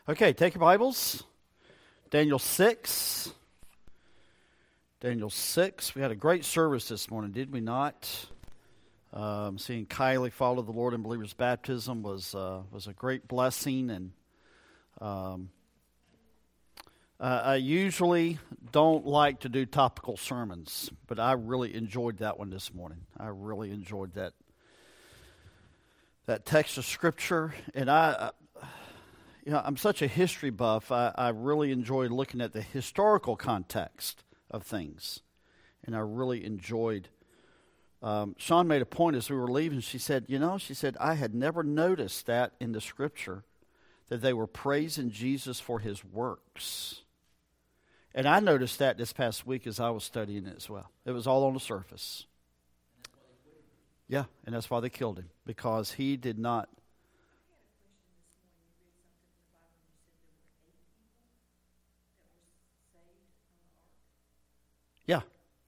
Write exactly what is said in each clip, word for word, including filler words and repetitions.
Okay, take your Bibles. Daniel six. Daniel six. We had a great service this morning, did we not? Um, seeing Kylie follow the Lord in believer's baptism was uh, was a great blessing, and um, uh, I usually don't like to do topical sermons, but I really enjoyed that one this morning. I really enjoyed that that text of Scripture, and I. You know, I'm such a history buff, I, I really enjoyed looking at the historical context of things. And I really enjoyed, um, Sean made a point as we were leaving, she said, you know, she said, I had never noticed that in the Scripture, that they were praising Jesus for His works. And I noticed that this past week as I was studying it as well. It was all on the surface. Yeah, and that's why they killed Him, because He did not. Yeah.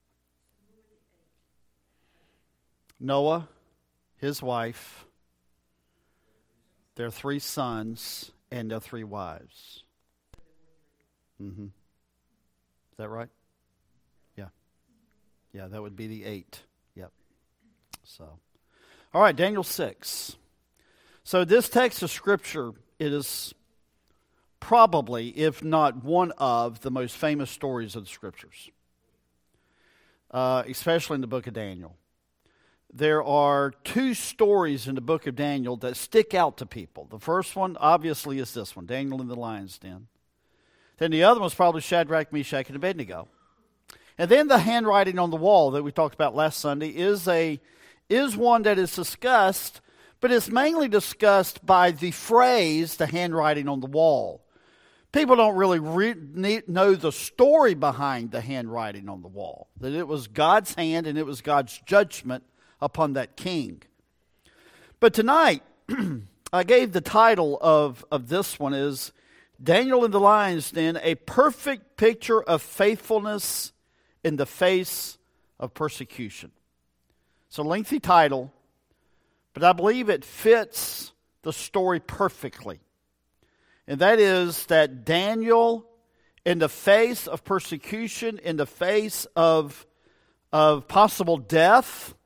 Noah, his wife, their three sons, and their three wives. Mm-hmm. Is that right? Yeah. Yeah, that would be the eight. Yep. So, all right, Daniel six. So this text of Scripture, it is probably, if not one of, the most famous stories of the Scriptures. Uh, especially in the book of Daniel. There are two stories in the book of Daniel that stick out to people. The first one, obviously, is this one, Daniel in the lion's den. Then the other one was probably Shadrach, Meshach, and Abednego. And then the handwriting on the wall that we talked about last Sunday is a is one that is discussed, but it's mainly discussed by the phrase, the handwriting on the wall. People don't really re- know the story behind the handwriting on the wall, that it was God's hand and it was God's judgment upon that king. But tonight, I gave the title of, of this one is Daniel in the Lion's Den, a perfect picture of faithfulness in the face of persecution. It's a lengthy title, but I believe it fits the story perfectly. And that is that Daniel, in the face of persecution, in the face of, of possible death,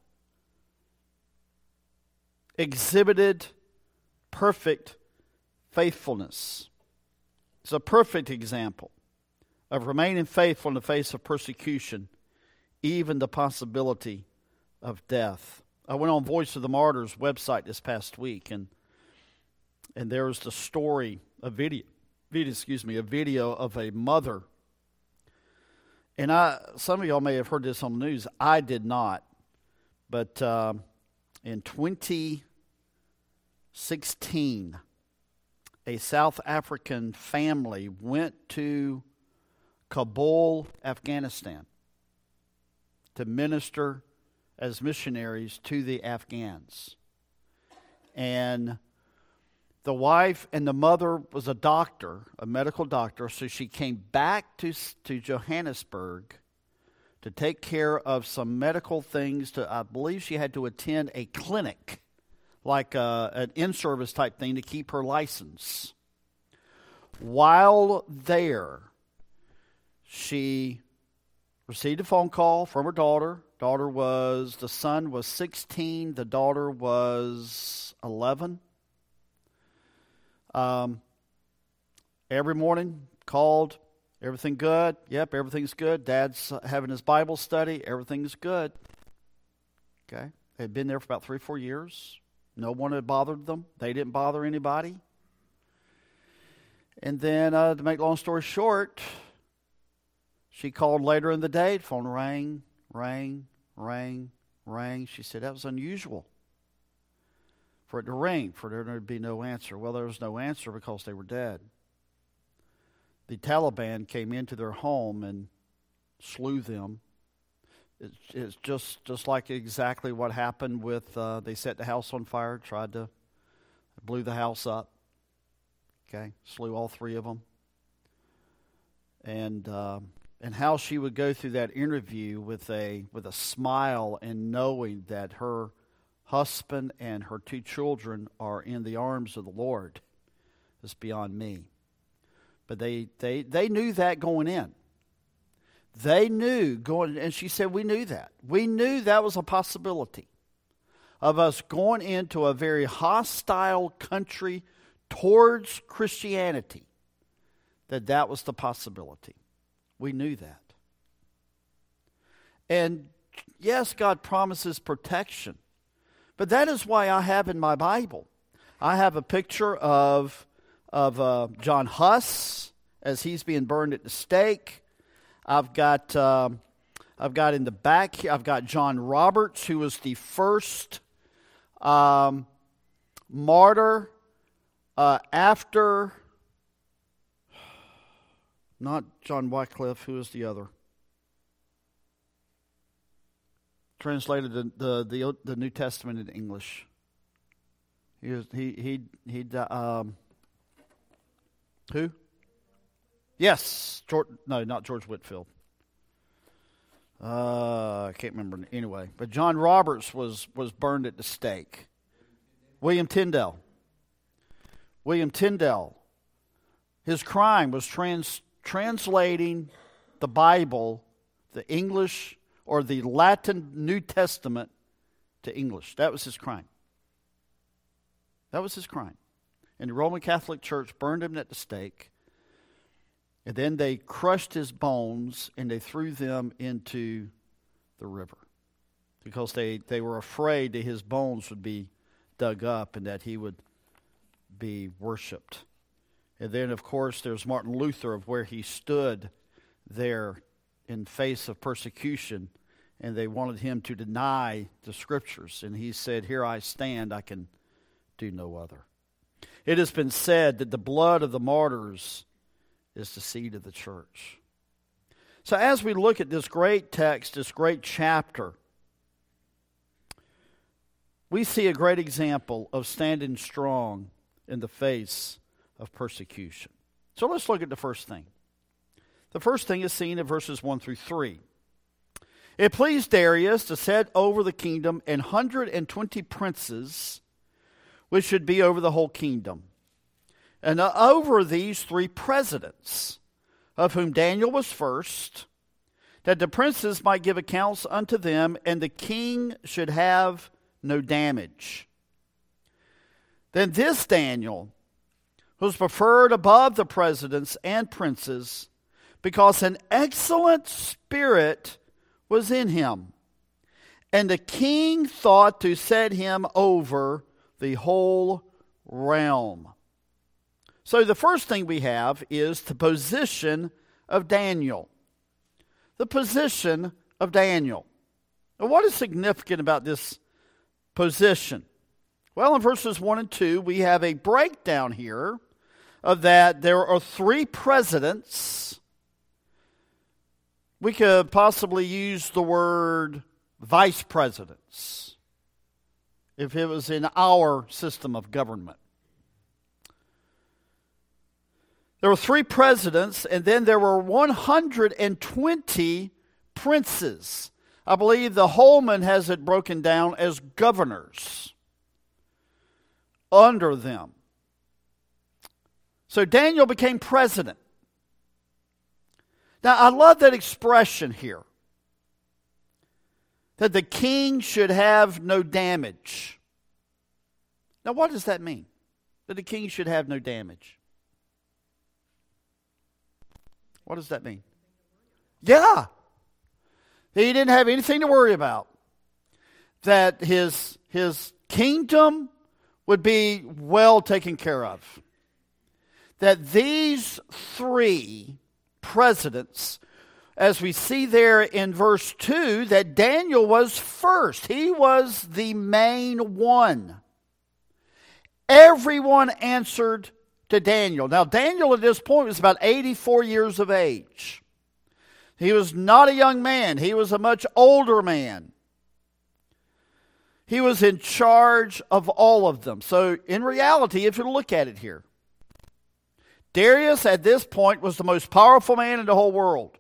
exhibited perfect faithfulness. It's a perfect example of remaining faithful in the face of persecution, even the possibility of death. I went on Voice of the Martyrs website this past week, and and there was the story, a video, video, excuse me, a video of a mother. And I, some of y'all may have heard this on the news. I did not. But uh, in twenty sixteen, a South African family went to Kabul, Afghanistan, to minister as missionaries to the Afghans. And the wife and the mother was a doctor, a medical doctor, so she came back to, to Johannesburg to take care of some medical things. To, I believe she had to attend a clinic, like a, an in-service type thing to keep her license. While there, she received a phone call from her daughter. Daughter was, the son was sixteen, the daughter was eleven. Um, every morning, called, everything good? Yep, everything's good. Dad's having his Bible study, everything's good. Okay, they had been there for about three, four years. No one had bothered them. They didn't bother anybody. And then, uh, to make long story short, she called later in the day, the phone rang, rang, rang, rang. She said that was unusual for it to ring, for there to be no answer. Well, there was no answer because they were dead. The Taliban came into their home and slew them. It's, it's just just like exactly what happened with, uh, they set the house on fire, tried to, blew the house up. Okay, slew all three of them. And uh, and how she would go through that interview with a with a smile and knowing that her husband and her two children are in the arms of the Lord is beyond me. But they, they, they knew that going in. They knew going, and she said, we knew that. We knew that was a possibility of us going into a very hostile country towards Christianity, that that was the possibility. We knew that. And yes, God promises protection. But that is why I have in my Bible, I have a picture of, of uh, John Huss as he's being burned at the stake. I've got, uh, I've got in the back here, I've got John Roberts, who was the first um, martyr uh, after, not John Wycliffe, who was the other? Translated the the the, the New Testament into English. He was, he he he um who? Yes, George, no, not George Whitefield. Uh, I can't remember anyway. But John Roberts was was burned at the stake. William Tyndale. William Tyndale. His crime was trans translating the Bible, the English or the Latin New Testament to English. That was his crime. That was his crime. And the Roman Catholic Church burned him at the stake. And then they crushed his bones and they threw them into the river. Because they, they were afraid that his bones would be dug up and that he would be worshipped. And then, of course, there's Martin Luther, of where he stood there in face of persecution, and they wanted him to deny the Scriptures. And he said, "Here I stand, I can do no other." It has been said that the blood of the martyrs is the seed of the church. So as we look at this great text, this great chapter, we see a great example of standing strong in the face of persecution. So let's look at the first thing. The first thing is seen in verses one through three. It pleased Darius to set over the kingdom an hundred and twenty princes, which should be over the whole kingdom, and over these three presidents, of whom Daniel was first, that the princes might give accounts unto them, and the king should have no damage. Then this Daniel was preferred above the presidents and princes, because an excellent spirit was in him, and the king thought to set him over the whole realm. So the first thing we have is the position of Daniel. The position of Daniel. Now, what is significant about this position? Well, in verses one and two, we have a breakdown here of that there are three presidents. We could possibly use the word vice presidents if it was in our system of government. There were three presidents, and then there were one hundred twenty princes. I believe the Holman has it broken down as governors under them. So Daniel became president. Now, I love that expression here, that the king should have no damage. Now, what does that mean? That the king should have no damage? What does that mean? Yeah. He didn't have anything to worry about. That his, his kingdom would be well taken care of. That these three presidents, as we see there in verse two, that Daniel was first. He was the main one. Everyone answered to Daniel. Now, Daniel at this point was about eighty-four years of age. He was not a young man. He was a much older man. He was in charge of all of them. So, in reality, if you look at it here, Darius at this point was the most powerful man in the whole world.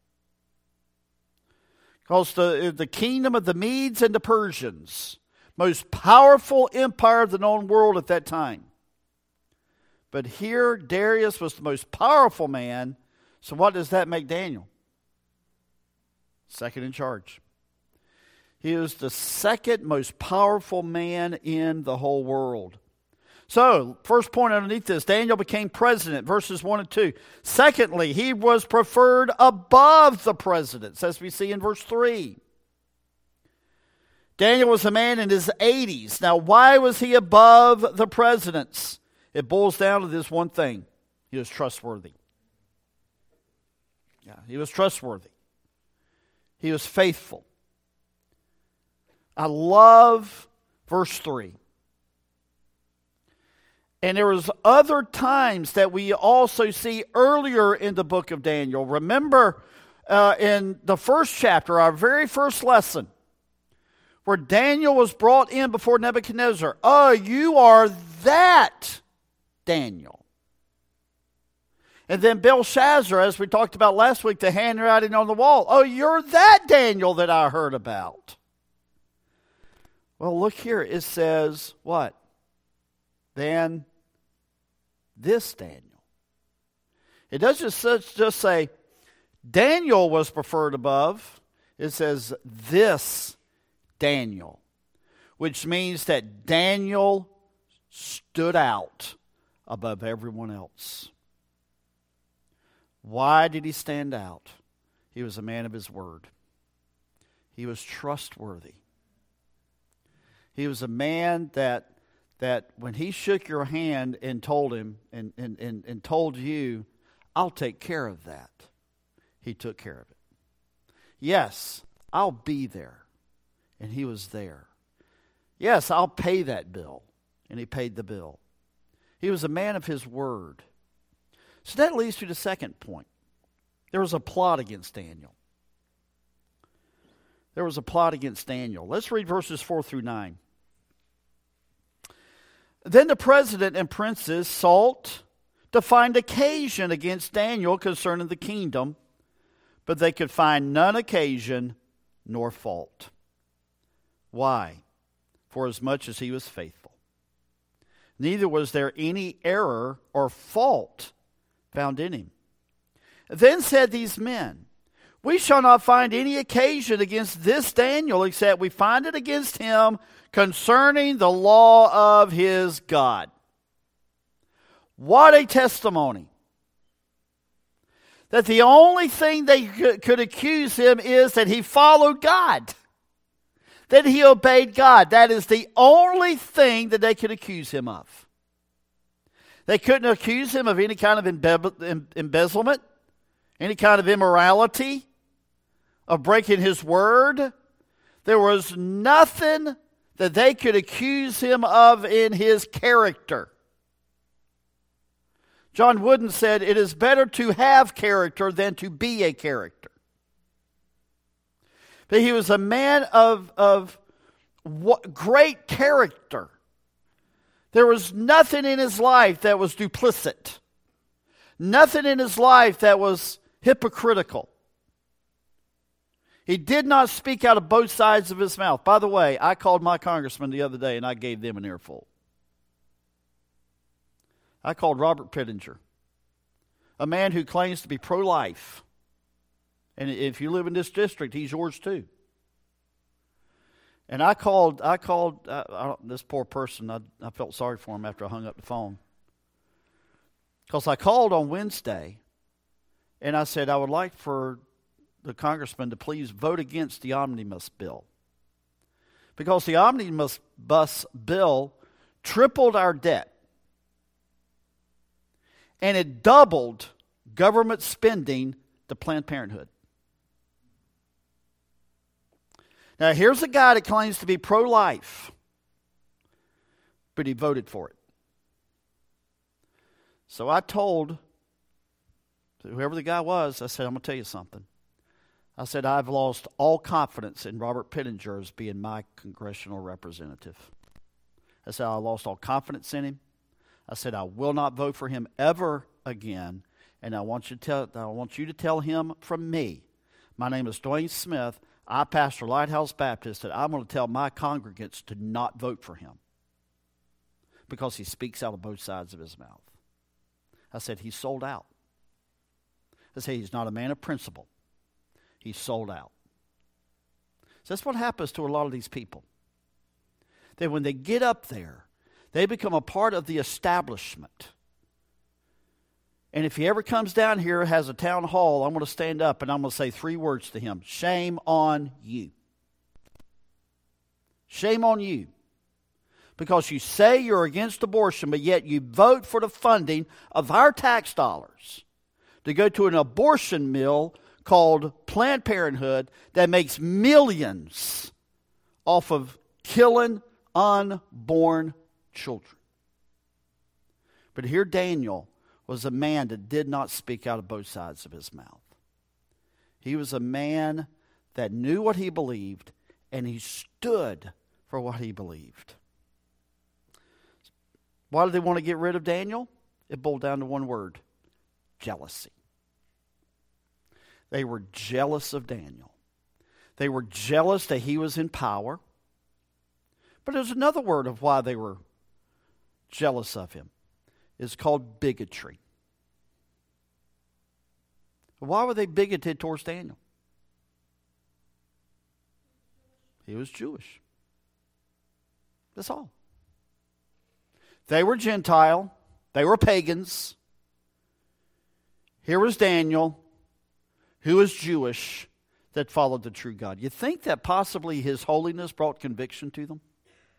Because the, the kingdom of the Medes and the Persians, most powerful empire of the known world at that time. But here, Darius was the most powerful man. So what does that make Daniel? Second in charge. He was the second most powerful man in the whole world. So, first point underneath this, Daniel became president, verses one and two. Secondly, he was preferred above the presidents, as we see in verse three. Daniel was a man in his eighties. Now, why was he above the presidents? It boils down to this one thing. He was trustworthy. Yeah, he was trustworthy. He was faithful. I love verse three. And there was other times that we also see earlier in the book of Daniel. Remember uh, in the first chapter, our very first lesson, where Daniel was brought in before Nebuchadnezzar. Oh, you are that Daniel. And then Belshazzar, as we talked about last week, the handwriting on the wall. Oh, you're that Daniel that I heard about. Well, look here. It says what? Then this Daniel. It doesn't just, just say Daniel was preferred above. It says this Daniel, which means that Daniel stood out above everyone else. Why did he stand out? He was a man of his word. He was trustworthy. He was a man that that when he shook your hand and told him and, and, and, and told you, I'll take care of that, he took care of it. Yes, I'll be there. And he was there. Yes, I'll pay that bill. And he paid the bill. He was a man of his word. So that leads to the second point. There was a plot against Daniel. There was a plot against Daniel. Let's read verses four through nine. Then the president and princes sought to find occasion against Daniel concerning the kingdom, but they could find none occasion nor fault. Why? For as much as he was faithful. Neither was there any error or fault found in him. Then said these men, we shall not find any occasion against this Daniel, except we find it against him concerning the law of his God. What a testimony. That the only thing they could accuse him is that he followed God. That he obeyed God. That is the only thing that they could accuse him of. They couldn't accuse him of any kind of embe- embezzlement, any kind of immorality, of breaking his word. There was nothing that they could accuse him of in his character. John Wooden said, it is better to have character than to be a character. But he was a man of, of what, great character. There was nothing in his life that was duplicit. Nothing in his life that was hypocritical. He did not speak out of both sides of his mouth. By the way, I called my congressman the other day and I gave them an earful. I called Robert Pittenger, a man who claims to be pro-life. And if you live in this district, he's yours too. And I called, I called I, I this poor person, I, I felt sorry for him after I hung up the phone. Because I called on Wednesday and I said, I would like for the congressman to please vote against the omnibus bill. Because the omnibus bus bill tripled our debt. And it doubled government spending to Planned Parenthood. Now, here's a guy that claims to be pro-life, but he voted for it. So I told whoever the guy was, I said, I'm going to tell you something. I said, I've lost all confidence in Robert Pittenger as being my congressional representative. I said, I lost all confidence in him. I said, I will not vote for him ever again. And I want you to tell, I want you to tell him from me. My name is Dwayne Smith. I pastor Lighthouse Baptist, that I'm going to tell my congregants to not vote for him because he speaks out of both sides of his mouth. I said, he's sold out. I said, he's not a man of principle. He's sold out. So that's what happens to a lot of these people. That when they get up there, they become a part of the establishment. And if he ever comes down here, has a town hall, I'm going to stand up and I'm going to say three words to him. Shame on you. Shame on you. Because you say you're against abortion, but yet you vote for the funding of our tax dollars to go to an abortion mill called Planned Parenthood that makes millions off of killing unborn children. But here Daniel was a man that did not speak out of both sides of his mouth. He was a man that knew what he believed, and he stood for what he believed. Why did they want to get rid of Daniel? It boiled down to one word: jealousy. They were jealous of Daniel. They were jealous that he was in power. But there's another word of why they were jealous of him. It's called bigotry. Why were they bigoted towards Daniel? He was Jewish. That's all. They were Gentile. They were pagans. Here was Daniel, who was Jewish, that followed the true God. You think that possibly his holiness brought conviction to them?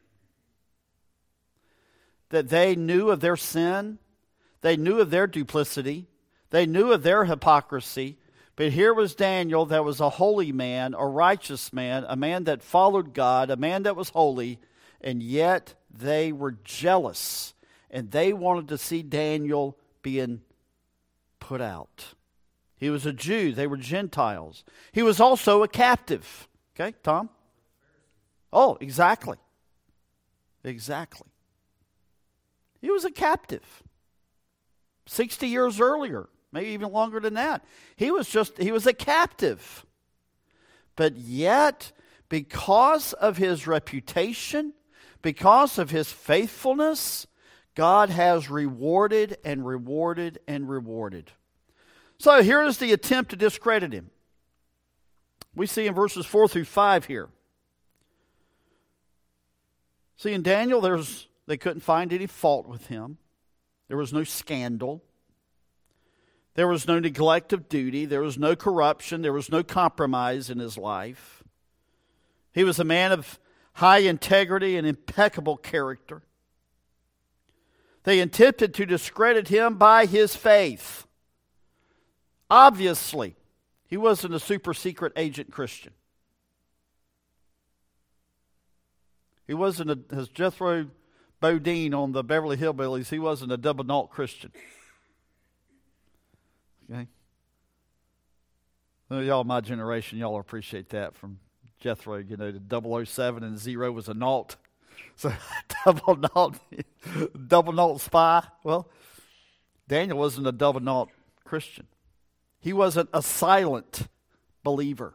That they knew of their sin, they knew of their duplicity, they knew of their hypocrisy, but here was Daniel that was a holy man, a righteous man, a man that followed God, a man that was holy, and yet they were jealous, and they wanted to see Daniel being put out. He was a Jew, they were Gentiles. He was also a captive. Okay, Tom? Oh, exactly. Exactly. He was a captive. sixty years earlier, maybe even longer than that. He was just, he was a captive. But yet, because of his reputation, because of his faithfulness, God has rewarded and rewarded and rewarded. So here is the attempt to discredit him. We see in verses four through five here. See, in Daniel, there's they couldn't find any fault with him. There was no scandal. There was no neglect of duty. There was no corruption. There was no compromise in his life. He was a man of high integrity and impeccable character. They attempted to discredit him by his faith. Obviously, he wasn't a super secret agent Christian. He wasn't, a, as Jethro Bodine on the Beverly Hillbillies, he wasn't a double nault Christian. Okay? Well, y'all, my generation, y'all appreciate that from Jethro. You know, the double oh seven and zero was a naught. So double naught, double naught spy. Well, Daniel wasn't a double naught Christian. He wasn't a silent believer.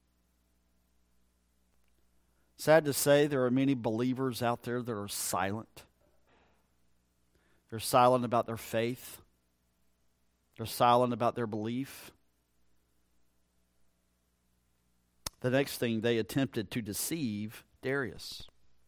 Sad to say, there are many believers out there that are silent. They're silent about their faith. They're silent about their belief. The next thing, they attempted to deceive Darius.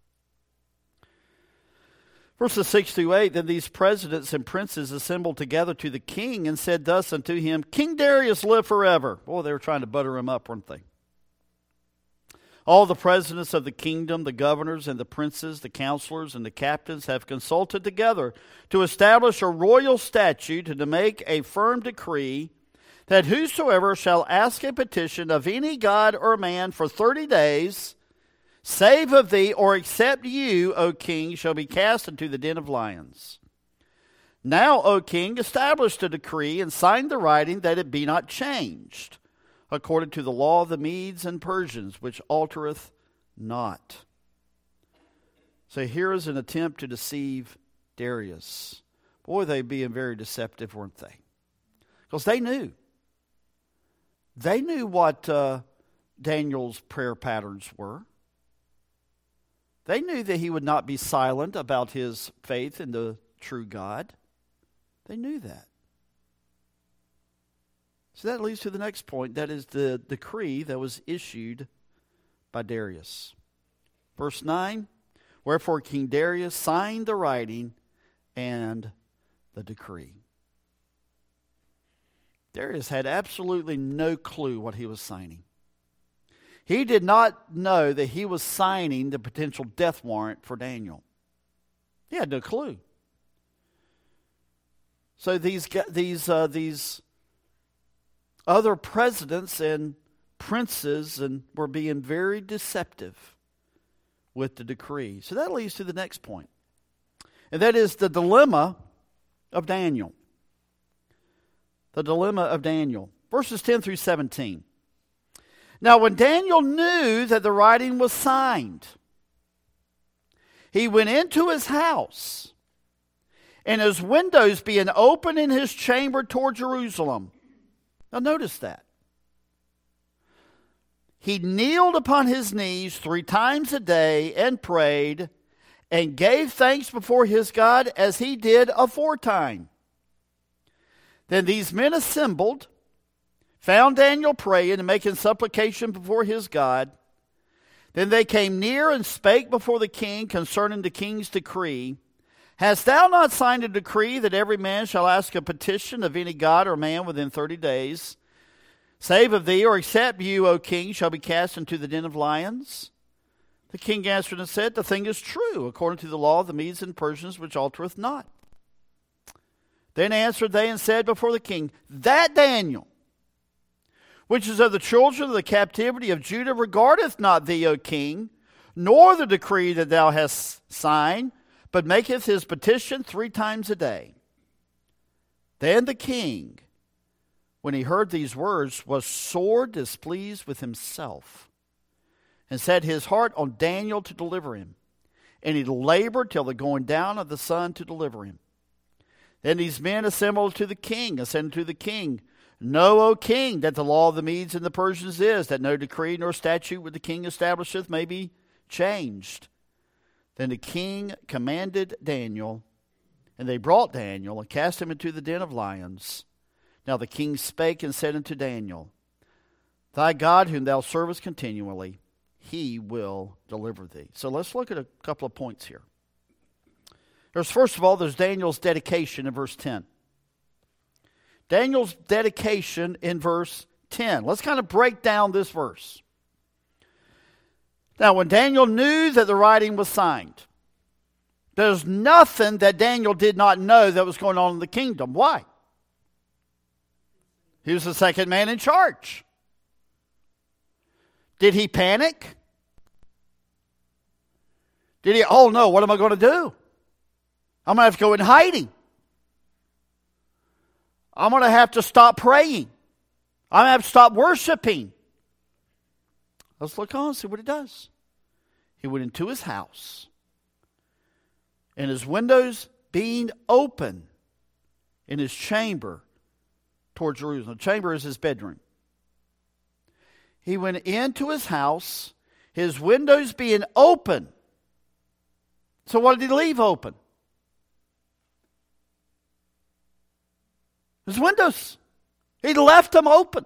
Verses six through eight, then these presidents and princes assembled together to the king and said thus unto him, King Darius, live forever. Boy, they were trying to butter him up, weren't they? All the presidents of the kingdom, the governors and the princes, the counselors and the captains have consulted together to establish a royal statute and to make a firm decree that whosoever shall ask a petition of any god or man for thirty days, save of thee or except you, O king, shall be cast into the den of lions. Now, O king, establish the decree and sign the writing that it be not changed, according to the law of the Medes and Persians, which altereth not. So here is an attempt to deceive Darius. Boy, they being very deceptive, weren't they? Because they knew. They knew what uh, Daniel's prayer patterns were. They knew that he would not be silent about his faith in the true God. They knew that. So that leads to the next point. That is the decree that was issued by Darius. Verse nine, wherefore King Darius signed the writing and the decree. Darius had absolutely no clue what he was signing. He did not know that he was signing the potential death warrant for Daniel. He had no clue. So these these uh, these other presidents and princes and were being very deceptive with the decree. So that leads to the next point, and that is the dilemma of Daniel. The dilemma of Daniel, verses ten through seventeen. Now, when Daniel knew that the writing was signed, he went into his house, and his windows being open in his chamber toward Jerusalem. Now notice that. He kneeled upon his knees three times a day and prayed and gave thanks before his God as he did aforetime. Then these men assembled, found Daniel praying and making supplication before his God. Then they came near and spake before the king concerning the king's decree. Hast thou not signed a decree that every man shall ask a petition of any god or man within thirty days, save of thee, or except you, O king, shall be cast into the den of lions? The king answered and said, the thing is true, according to the law of the Medes and Persians, which altereth not. Then answered they and said before the king, that Daniel, which is of the children of the captivity of Judah, regardeth not thee, O king, nor the decree that thou hast signed, but maketh his petition three times a day. Then the king, when he heard these words, was sore displeased with himself, and set his heart on Daniel to deliver him. And he labored till the going down of the sun to deliver him. Then these men assembled to the king, and said unto the king, Know, O king, that the law of the Medes and the Persians is, that no decree nor statute which the king establisheth may be changed. Then the king commanded Daniel, and they brought Daniel, and cast him into the den of lions. Now the king spake and said unto Daniel, Thy God whom thou servest continually, he will deliver thee. So let's look at a couple of points here. There's, first of all, there's Daniel's dedication in verse ten. Daniel's dedication in verse ten. Let's kind of break down this verse. Now, when Daniel knew that the writing was signed, there's nothing that Daniel did not know that was going on in the kingdom. Why? He was the second man in charge. Did he panic? Did he, oh no, what am I going to do? I'm going to have to go in hiding. I'm going to have to stop praying. I'm going to have to stop worshiping. Let's look on and see what he does. He went into his house, and his windows being open in his chamber toward Jerusalem. The chamber is his bedroom. He went into his house, his windows being open. So what did he leave open? His windows. He left them open.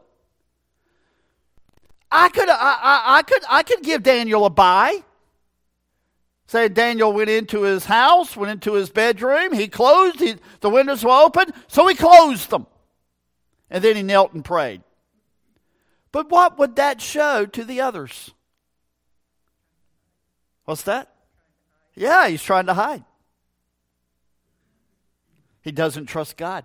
I could, I, I, I could, I could give Daniel a buy. Say Daniel went into his house, went into his bedroom. He closed. He, the windows were open, so he closed them, and then he knelt and prayed. But what would that show to the others? What's that? Yeah, he's trying to hide. He doesn't trust God.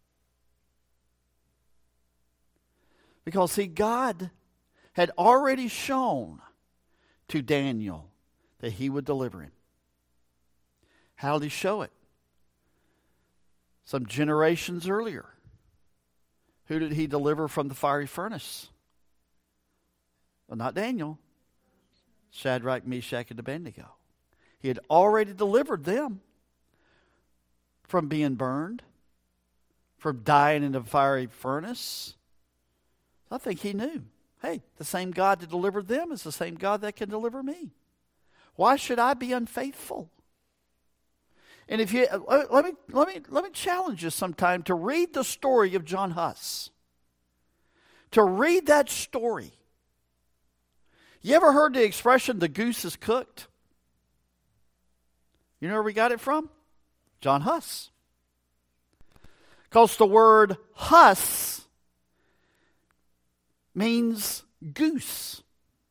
Because, see, God had already shown to Daniel that he would deliver him. How did he show it? Some generations earlier. Who did he deliver from the fiery furnace? Well, not Daniel. Shadrach, Meshach, and Abednego. He had already delivered them from being burned, from dying in the fiery furnace. I think he knew, hey, the same God that delivered them is the same God that can deliver me. Why should I be unfaithful? And if you let me let me let me challenge you sometime to read the story of John Huss. to read that story. You ever heard the expression, the goose is cooked? You know where we got it from? John Huss. Because the word Huss means goose.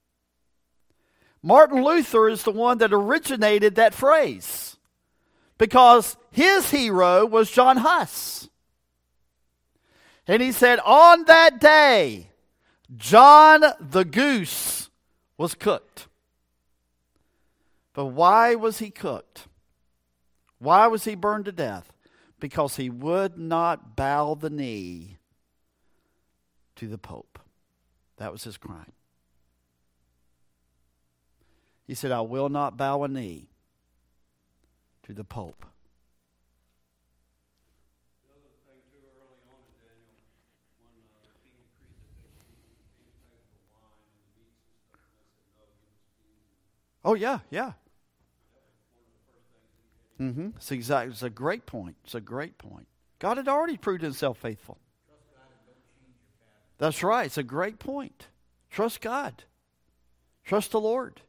Martin Luther is the one that originated that phrase because his hero was John Huss. And he said, on that day, John the goose was cooked. But why was he cooked? Why was he burned to death? Because he would not bow the knee to the Pope. That was his crime. He said, I will not bow a knee to the Pope. The other thing too, early on in Daniel, when uh, King decreed that they should eat any type of wine and meats and stuff, and they said no, give us cheese. Oh yeah, yeah. That was one of the first things he did. Mm-hmm. It's exactly. It's a great point. It's a great point. God had already proved himself faithful. Trust God and don't change your path. That's right. It's a great point. Trust God. Trust the Lord.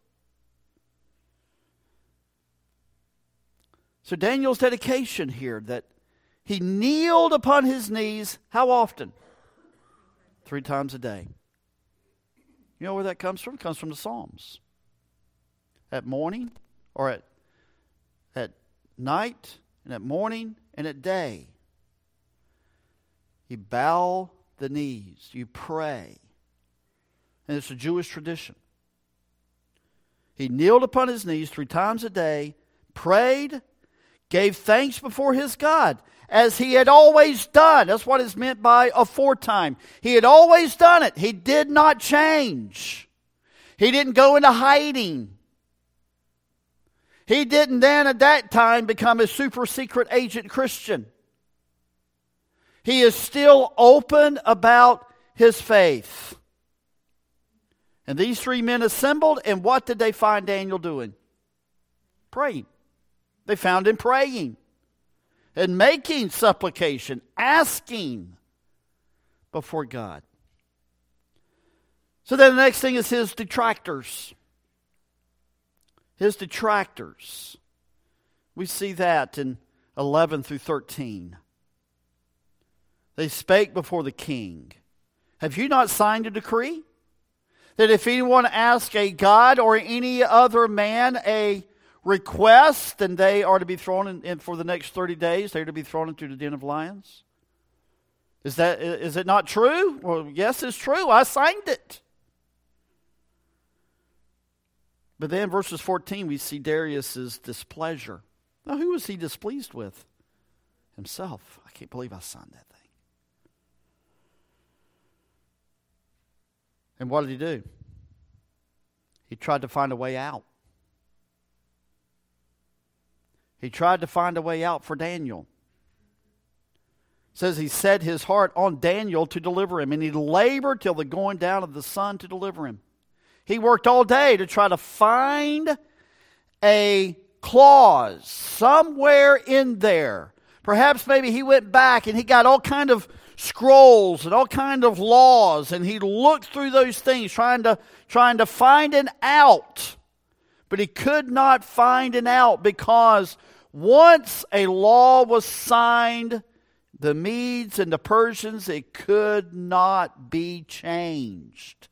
So Daniel's dedication here, that he kneeled upon his knees, how often? Three times a day. You know where that comes from? It comes from the Psalms. At morning, or at, at night, and at morning, and at day. You bow the knees. You pray. And it's a Jewish tradition. He kneeled upon his knees three times a day, prayed, gave thanks before his God, as he had always done. That's what is meant by aforetime. He had always done it. He did not change. He didn't go into hiding. He didn't then at that time become a super secret agent Christian. He is still open about his faith. And these three men assembled, and what did they find Daniel doing? Praying. They found him praying and making supplication, asking before God. So then the next thing is his detractors. His detractors. We see that in eleven through thirteen. They spake before the king. Have you not signed a decree that if anyone asks a god or any other man a request, then they are to be thrown in, in for the next thirty days. They are to be thrown into the den of lions. Is that is it not true? Well, yes, it's true. I signed it. But then verses fourteen, we see Darius's displeasure. Now, who was he displeased with? Himself. I can't believe I signed that thing. And what did he do? He tried to find a way out. He tried to find a way out for Daniel. It says he set his heart on Daniel to deliver him, and he labored till the going down of the sun to deliver him. He worked all day to try to find a clause somewhere in there. Perhaps maybe he went back and he got all kind of scrolls and all kind of laws, and he looked through those things trying to, trying to find an out. But he could not find an out, because once a law was signed, the Medes and the Persians, it could not be changed.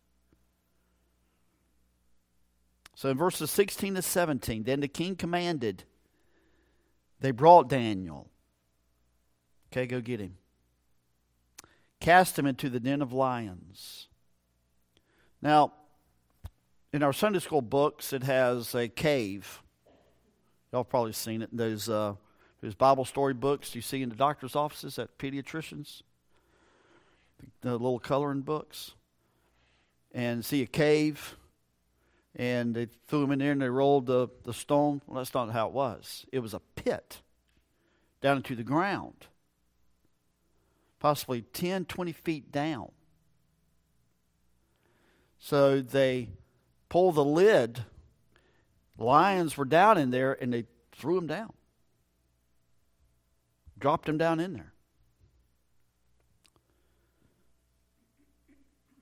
So in verses sixteen to seventeen, then the king commanded, they brought Daniel. Okay, go get him. Cast him into the den of lions. Now, in our Sunday school books, it has a cave. Y'all have probably seen it. Those, uh, those Bible story books you see in the doctor's offices at pediatricians. The little coloring books. And see a cave. And they threw him in there and they rolled the, the stone. Well, that's not how it was. It was a pit down into the ground. Possibly ten, twenty feet down. So they pulled the lid. Lions were down in there, and they threw him down. Dropped him down in there.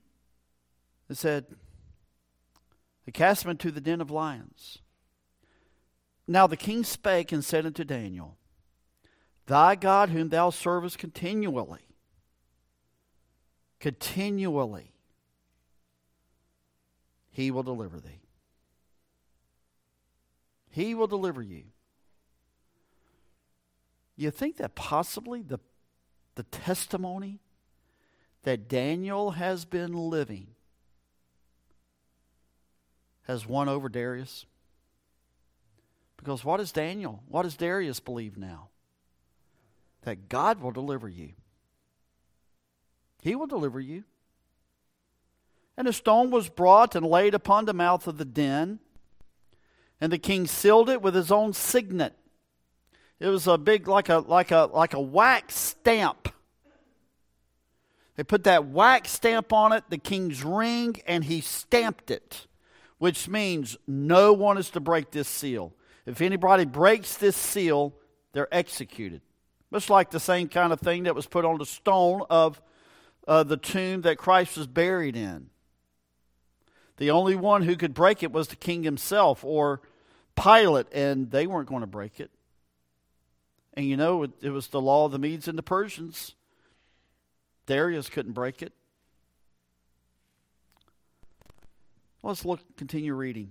It said, they cast him into the den of lions. Now the king spake and said unto Daniel, Thy God whom thou servest continually, continually, he will deliver thee. He will deliver you. You think that possibly the, the testimony that Daniel has been living has won over Darius? Because what does Daniel, what does Darius believe now? That God will deliver you. He will deliver you. And a stone was brought and laid upon the mouth of the den, and the king sealed it with his own signet. It was a big, like a like a like a wax stamp. They put that wax stamp on it, the king's ring, and he stamped it, which means no one is to break this seal. If anybody breaks this seal, they're executed. Much like the same kind of thing that was put on the stone of uh, the tomb that Christ was buried in. The only one who could break it was the king himself or Pilate, and they weren't going to break it. And you know, it, it was the law of the Medes and the Persians. Darius couldn't break it. Let's look, continue reading.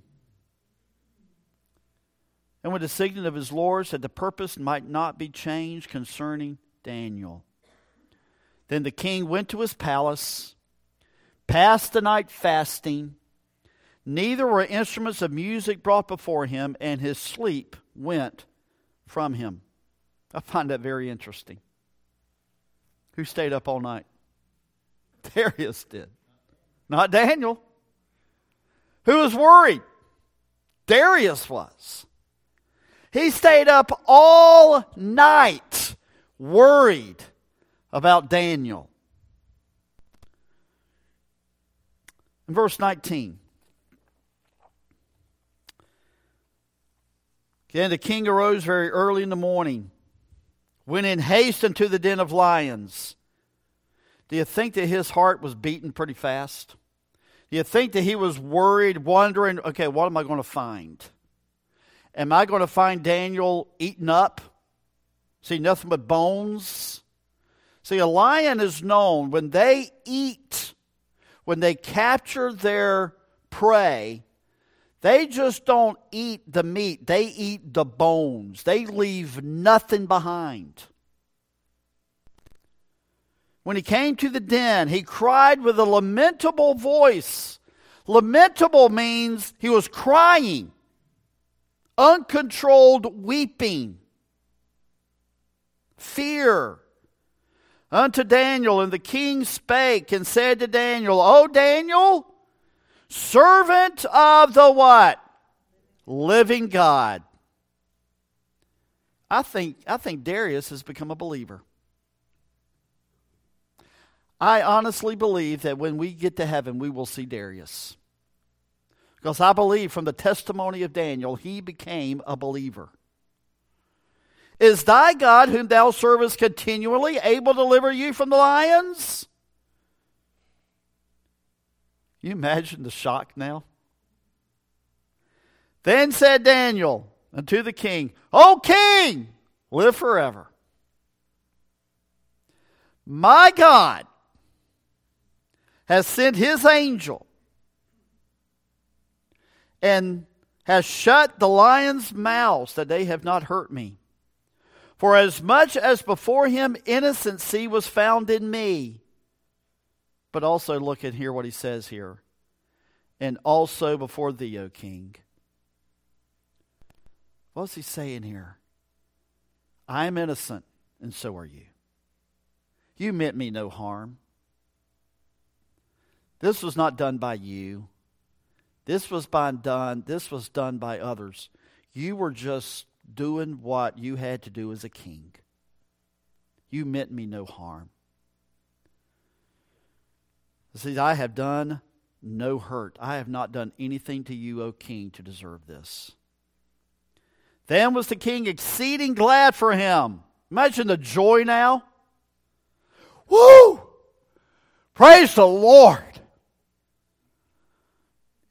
And when the signet of his lord said the purpose might not be changed concerning Daniel. Then the king went to his palace, passed the night fasting. Neither were instruments of music brought before him, and his sleep went from him. I find that very interesting. Who stayed up all night? Darius did. Not Daniel. Who was worried? Darius was. He stayed up all night worried about Daniel. In verse nineteen. Again, the king arose very early in the morning, went in haste into the den of lions. Do you think that his heart was beating pretty fast? Do you think that he was worried, wondering, okay, what am I going to find? Am I going to find Daniel eaten up? See, nothing but bones? See, a lion is known when they eat, when they capture their prey, they just don't eat the meat. They eat the bones. They leave nothing behind. When he came to the den, he cried with a lamentable voice. Lamentable means he was crying. Uncontrolled weeping. Fear. Unto Daniel, and the king spake and said to Daniel, O Daniel, servant of the what? Living God. I think, I think Darius has become a believer. I honestly believe that when we get to heaven, we will see Darius. Because I believe from the testimony of Daniel, he became a believer. Is thy God, whom thou servest continually, able to deliver you from the lions? Can you imagine the shock now? Then said Daniel unto the king, O king, live forever. My God has sent his angel and has shut the lions' mouths that they have not hurt me. For as much as before him innocency was found in me. But also look and hear what he says here. And also before thee, O king. What's he saying here? I am innocent, and so are you. You meant me no harm. This was not done by you. This was by done, this was done by others. You were just doing what you had to do as a king. You meant me no harm. See, I have done no hurt. I have not done anything to you, O king, to deserve this. Then was the king exceeding glad for him. Imagine the joy now. Woo! Praise the Lord.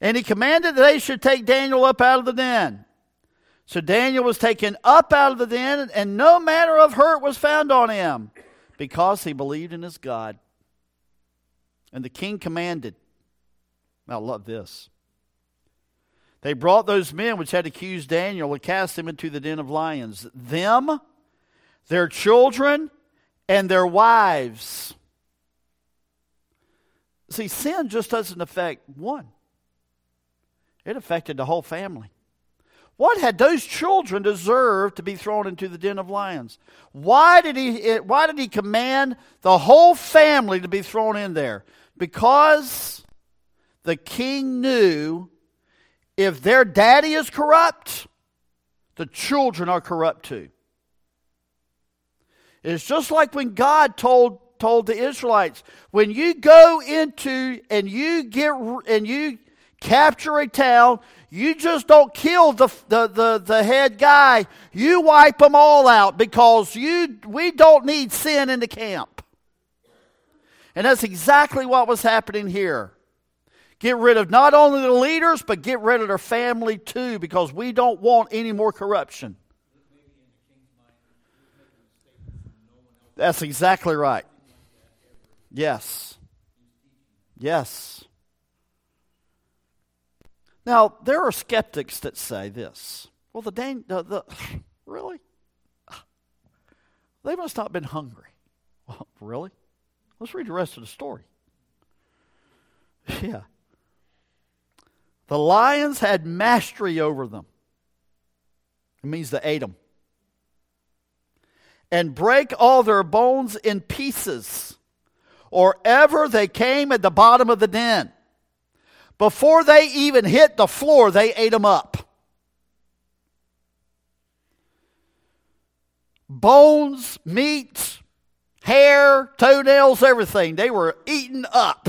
And he commanded that they should take Daniel up out of the den. So Daniel was taken up out of the den, and no manner of hurt was found on him, because he believed in his God. And the king commanded. I love this. They brought those men which had accused Daniel and cast him into the den of lions. Them, their children, and their wives. See, sin just doesn't affect one. It affected the whole family. What had those children deserved to be thrown into the den of lions? Why did he, why did he command the whole family to be thrown in there? Because the king knew if their daddy is corrupt, the children are corrupt too. It's just like when God told told the Israelites, when you go into and you get and you capture a town, you just don't kill the, the, the, the head guy. You wipe them all out, because you we don't need sin in the camp. And that's exactly what was happening here. Get rid of not only the leaders, but get rid of their family too, because we don't want any more corruption. That's exactly right. Yes. Yes. Now, there are skeptics that say this. Well, the, Dan- the, the really? They must not have been hungry. Well, really? Let's read the rest of the story. Yeah. The lions had mastery over them. It means they ate them. And break all their bones in pieces, or ever they came at the bottom of the den. Before they even hit the floor, they ate them up. Bones, meat, hair, toenails, everything. They were eaten up.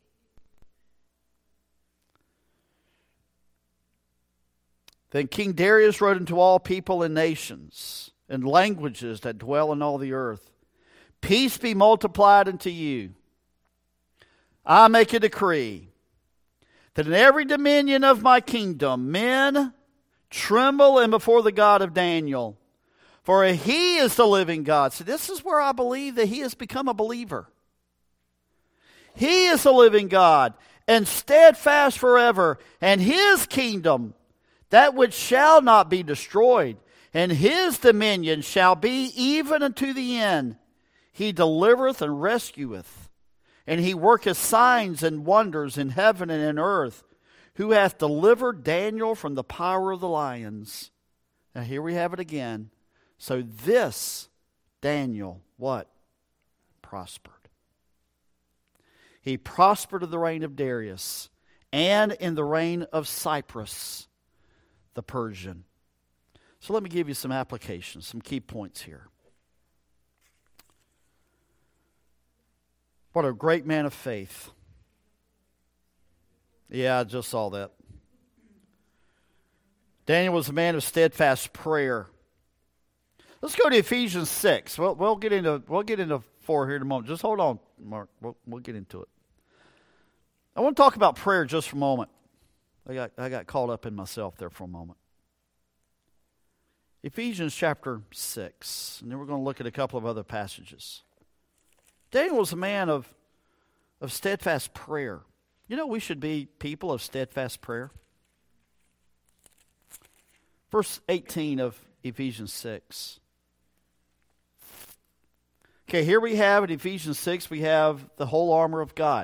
Then King Darius wrote unto all people and nations and languages that dwell in all the earth, peace be multiplied unto you. I make a decree that in every dominion of my kingdom men tremble in before the God of Daniel, for he is the living God. So this is where I believe that he has become a believer. He is the living God, and steadfast forever, and his kingdom, that which shall not be destroyed, and his dominion shall be even unto the end. He delivereth and rescueth, and he worketh signs and wonders in heaven and in earth, who hath delivered Daniel from the power of the lions. Now here we have it again. So this Daniel, what? Prospered. He prospered in the reign of Darius and in the reign of Cyrus the Persian. So let me give you some applications, some key points here. What a great man of faith. Yeah, I just saw that. Daniel was a man of steadfast prayer. Let's go to Ephesians six. We'll, we'll get into we'll get into four here in a moment. Just hold on, Mark. We'll, we'll get into it. I want to talk about prayer just for a moment. I got I got caught up in myself there for a moment. Ephesians chapter six, and then we're going to look at a couple of other passages. Daniel was a man of, of steadfast prayer. You know, we should be people of steadfast prayer. Verse eighteen of Ephesians six. Okay, here we have in Ephesians six, we have the whole armor of God.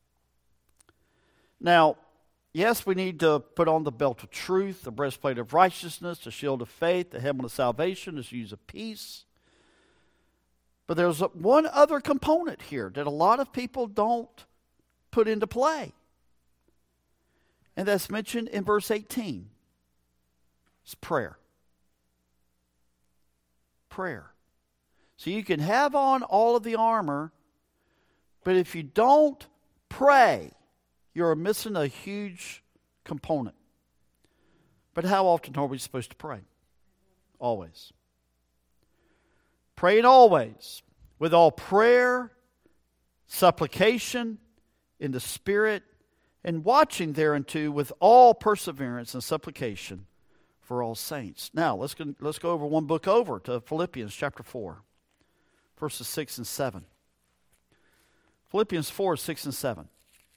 Now, yes, we need to put on the belt of truth, the breastplate of righteousness, the shield of faith, the helmet of salvation, the shoes of peace. But there's one other component here that a lot of people don't put into play. And that's mentioned in verse eighteen. It's prayer. Prayer. So you can have on all of the armor, but if you don't pray, you're missing a huge component. But how often are we supposed to pray? Always. Praying always, with all prayer, supplication, in the Spirit, and watching thereunto with all perseverance and supplication for all saints. Now, let's go, let's go over one book over to Philippians chapter four, verses six and seven. Philippians four, six and seven.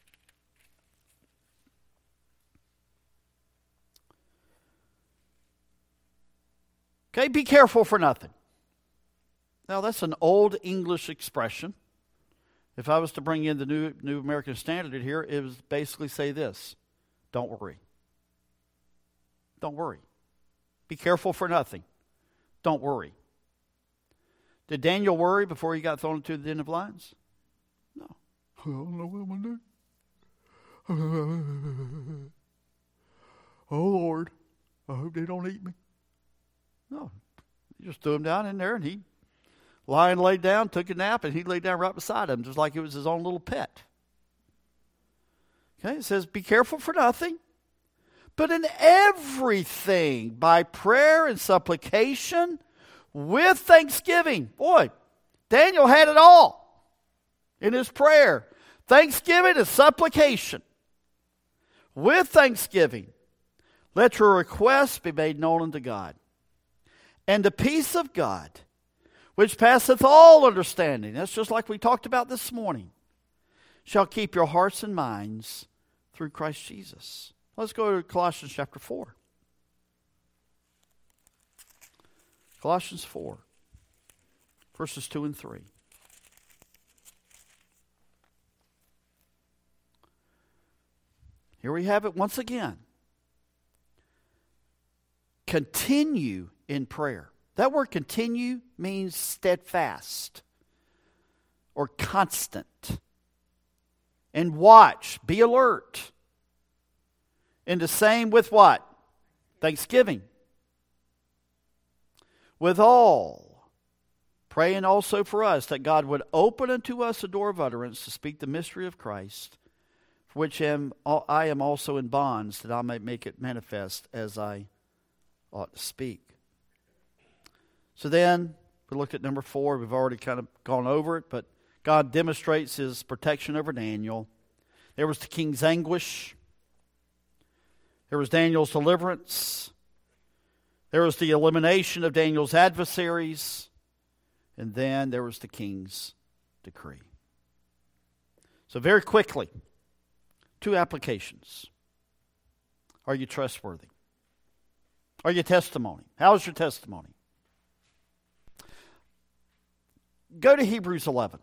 Okay, be careful for nothing. Now, that's an old English expression. If I was to bring in the New, New American Standard here, it would basically say this: don't worry. Don't worry. Be careful for nothing. Don't worry. Did Daniel worry before he got thrown into the den of lions? No. I don't know what I'm going to do. Oh, Lord, I hope they don't eat me. No. He just threw him down in there, and he, lion laid down, took a nap, and he laid down right beside him, just like it was his own little pet. Okay, it says, be careful for nothing, but in everything, by prayer and supplication, with thanksgiving. Boy, Daniel had it all in his prayer. Thanksgiving and supplication. With thanksgiving, let your requests be made known unto God. And the peace of God, which passeth all understanding, that's just like we talked about this morning, shall keep your hearts and minds through Christ Jesus. Let's go to Colossians chapter four. Colossians four, verses two and three. Here we have it once again. Continue in prayer. That word continue means steadfast or constant. And watch, be alert. And the same with what? Thanksgiving. With all, praying also for us that God would open unto us a door of utterance to speak the mystery of Christ, for which am, I am also in bonds, that I may make it manifest as I ought to speak. So then, we looked at number four. We've already kind of gone over it, but God demonstrates His protection over Daniel. There was the king's anguish. There was Daniel's deliverance. There was the elimination of Daniel's adversaries. And then there was the king's decree. So very quickly, two applications. Are you trustworthy? Are you testimony? How's your testimony? Go to Hebrews eleven.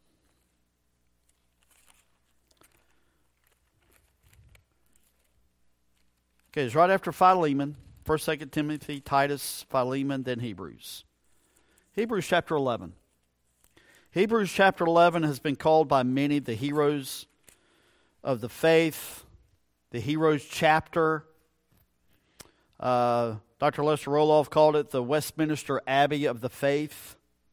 Okay, it's right after Philemon. First, Second Timothy, Titus, Philemon, then Hebrews. Hebrews chapter eleven. Hebrews chapter eleven has been called by many the heroes of the faith, the heroes chapter. Uh, Doctor Lester Roloff called it the Westminster Abbey of the faith.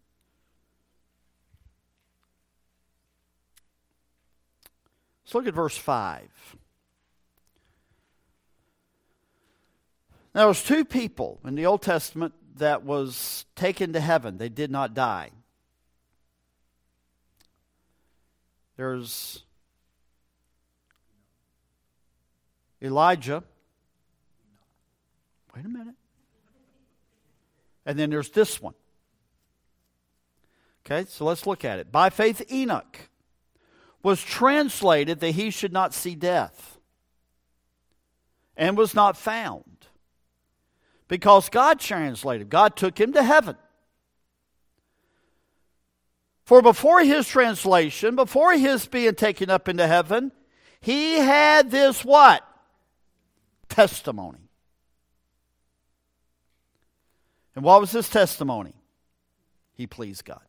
Let's look at verse five. Now, there's two people in the Old Testament that was taken to heaven. They did not die. There's Elijah. Wait a minute. And then there's this one. Okay, so let's look at it. By faith, Enoch was translated that he should not see death, and was not found, because God translated. God took him to heaven. For before his translation, before his being taken up into heaven, he had this what? Testimony. And what was his testimony? He pleased God.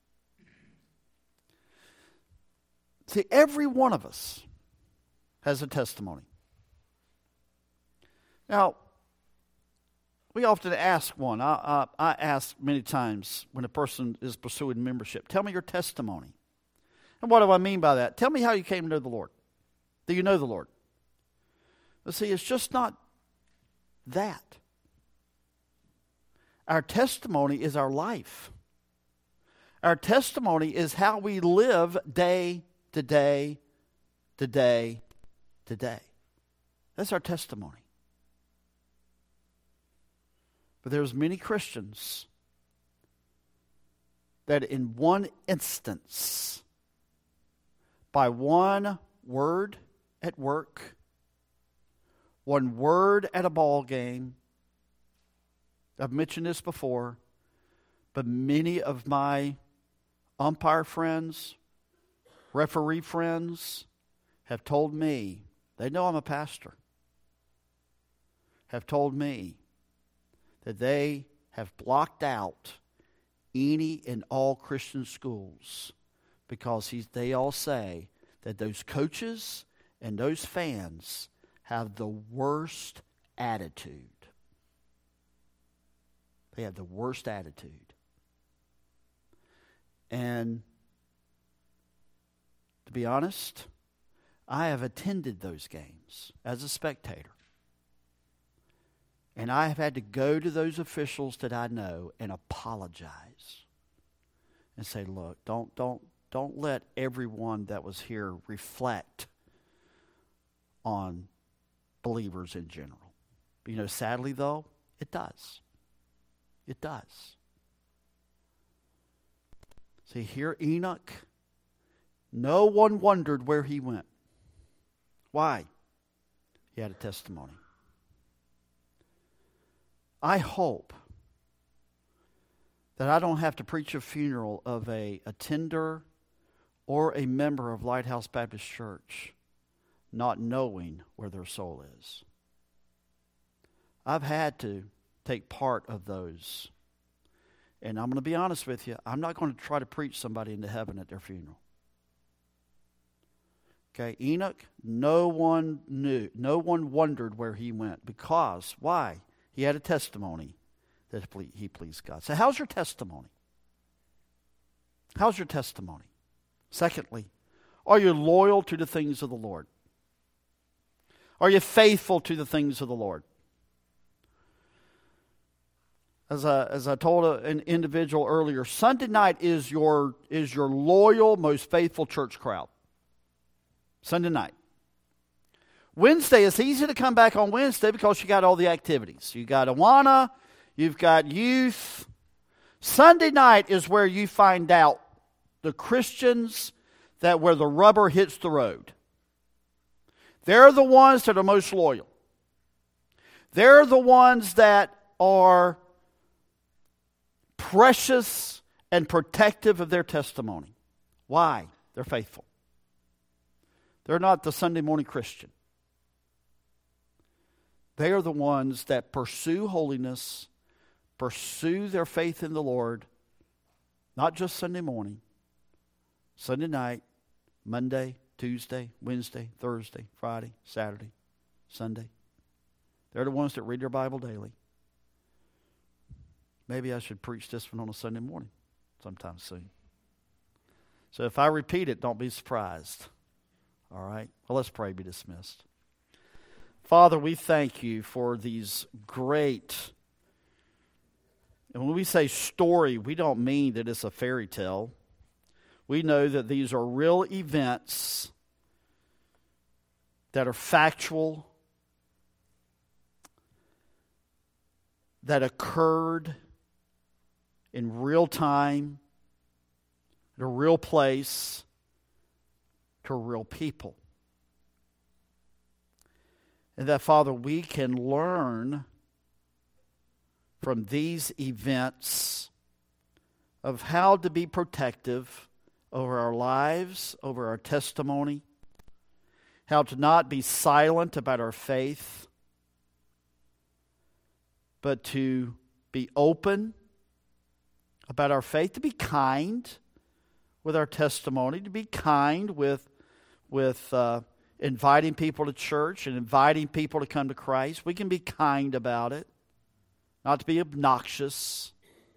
See, every one of us has a testimony. Now, we often ask one. I, I, I ask many times when a person is pursuing membership, tell me your testimony. And what do I mean by that? Tell me how you came to know the Lord. Do you know the Lord? But see, it's just not that. Our testimony is our life. Our testimony is how we live day to day to day today. That's our testimony. But there's many Christians that in one instance, by one word at work, one word at a ball game, I've mentioned this before, but many of my umpire friends, referee friends have told me, they know I'm a pastor, have told me that they have blocked out any and all Christian schools because he's, they all say that those coaches and those fans have the worst attitude. They have the worst attitude. And to be honest, I have attended those games as a spectator. And I have had to go to those officials that I know and apologize and say, look, don't don't don't let everyone that was here reflect on believers in general. You know, sadly though, it does. It does. See, here Enoch, no one wondered where he went. Why? He had a testimony. I hope that I don't have to preach a funeral of a attender or a member of Lighthouse Baptist Church not knowing where their soul is. I've had to take part of those. And I'm going to be honest with you, I'm not going to try to preach somebody into heaven at their funeral. Okay, Enoch, no one knew, no one wondered where he went because, why? He had a testimony that he pleased God. So how's your testimony? How's your testimony? Secondly, are you loyal to the things of the Lord? Are you faithful to the things of the Lord? As I, as I told a, an individual earlier, Sunday night is your, is your loyal, most faithful church crowd. Sunday night. Wednesday, it's easy to come back on Wednesday because you got all the activities. You got Awana, you've got youth. Sunday night is where you find out the Christians that where the rubber hits the road. They're the ones that are most loyal. They're the ones that are precious and protective of their testimony. Why? They're faithful. They're not the Sunday morning Christian. They are the ones that pursue holiness, pursue their faith in the Lord, not just Sunday morning, Sunday night, Monday, Tuesday, Wednesday, Thursday, Friday, Saturday, Sunday. They're the ones that read their Bible daily. Maybe I should preach this one on a Sunday morning sometime soon. So if I repeat it, don't be surprised. All right? Well, let's pray, be dismissed. Father, we thank you for these great, and when we say story, we don't mean that it's a fairy tale. We know that these are real events that are factual, that occurred in real time, at a real place, to real people. And that, Father, we can learn from these events of how to be protective over our lives, over our testimony, how to not be silent about our faith, but to be open about our faith, to be kind with our testimony, to be kind with, with uh, inviting people to church and inviting people to come to Christ. We can be kind about it, not to be obnoxious.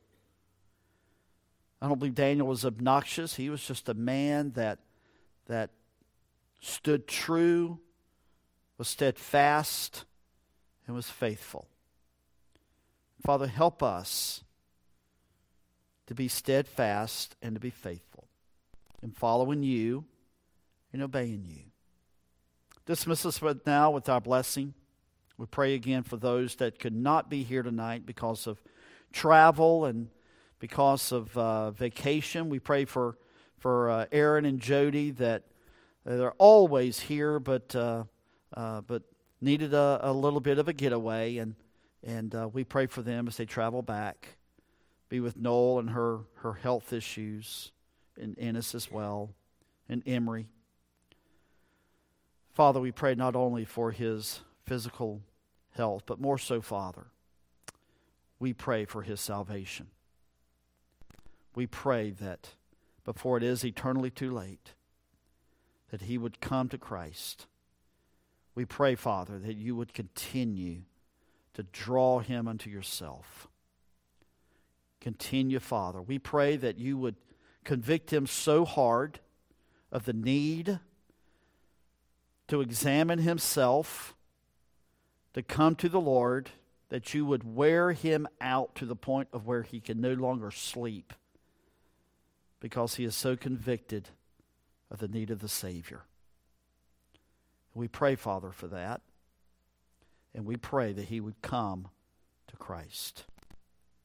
I don't believe Daniel was obnoxious. He was just a man that, that stood true, was steadfast, and was faithful. Father, help us to be steadfast and to be faithful in following you and obeying you. Dismiss us with now with our blessing. We pray again for those that could not be here tonight because of travel and because of uh, vacation. We pray for, for uh, Aaron and Jody that they're always here, but uh, uh, but needed a, a little bit of a getaway, and and uh, we pray for them as they travel back. Be with Noel and her, her health issues, and Ennis as well, and Emery. Father, we pray not only for his physical health, but more so, Father, we pray for his salvation. We pray that before it is eternally too late, that he would come to Christ. We pray, Father, that you would continue to draw him unto yourself. Continue, Father. We pray that you would convict him so hard of the need to examine himself, to come to the Lord, that you would wear him out to the point of where he can no longer sleep because he is so convicted of the need of the Savior. We pray, Father, for that, and we pray that he would come to Christ.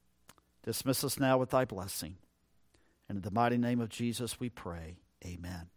Dismiss us now with thy blessing. And in the mighty name of Jesus we pray. Amen.